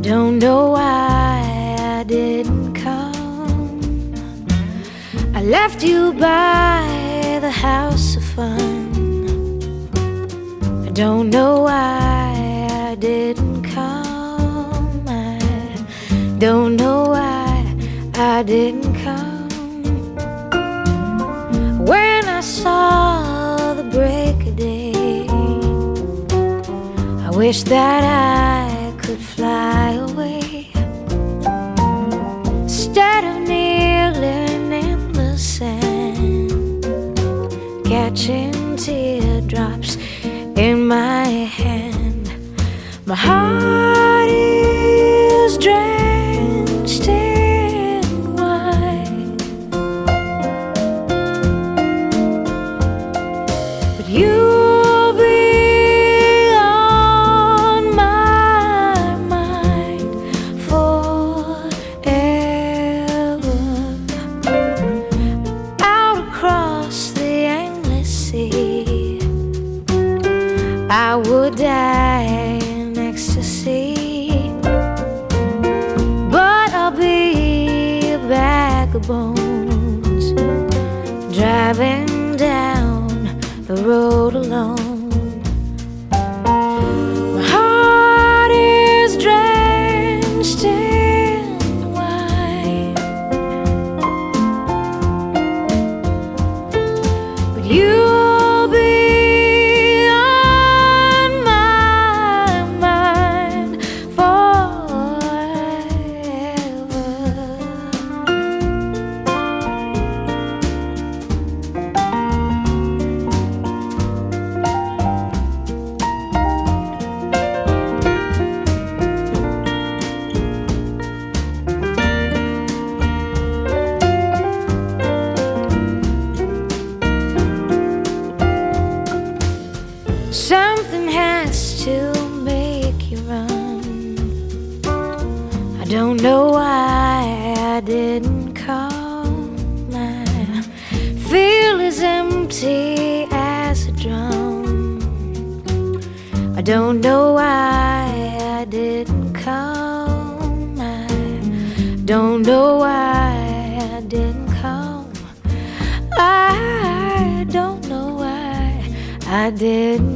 don't know why I didn't come. I left you by the house of fun. I don't know why I didn't come. I don't know why I didn't come. When I saw the break of day, I wish that I could fly away instead of kneeling in the sand, catching teardrops in my hand. My heart is drenched in wine, but you'll be on my mind forever. Out across the endless sea, I would die in ecstasy, but I'll be a bag of bones driving down the road alone. My heart is drenched in wine, but you'll be on my mind forever. Something has to make you run. I don't know why I didn't come. I feel as empty as a drum. I don't know why I didn't come. I don't know why I didn't come. I don't know why I didn't